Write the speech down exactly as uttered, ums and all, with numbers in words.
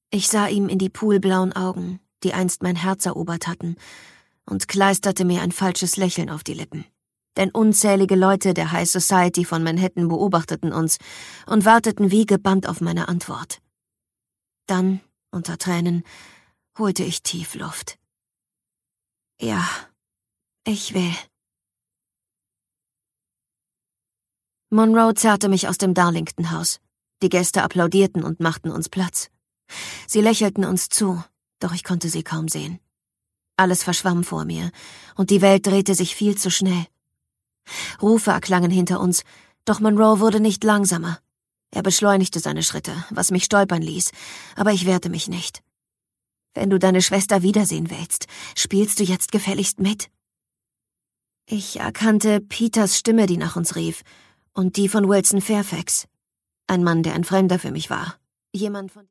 Ich sah ihm in die poolblauen Augen, die einst mein Herz erobert hatten, und kleisterte mir ein falsches Lächeln auf die Lippen. Denn unzählige Leute der High Society von Manhattan beobachteten uns und warteten wie gebannt auf meine Antwort. Dann, unter Tränen, holte ich tief Luft. Ja, ich will. Monroe zerrte mich aus dem Darlington-Haus. Die Gäste applaudierten und machten uns Platz. Sie lächelten uns zu, doch ich konnte sie kaum sehen. Alles verschwamm vor mir, und die Welt drehte sich viel zu schnell. Rufe erklangen hinter uns, doch Monroe wurde nicht langsamer. Er beschleunigte seine Schritte, was mich stolpern ließ, aber ich wehrte mich nicht. »Wenn du deine Schwester wiedersehen willst, spielst du jetzt gefälligst mit?« Ich erkannte Peters Stimme, die nach uns rief, und die von Wilson Fairfax. Ein Mann, der ein Fremder für mich war. Jemand von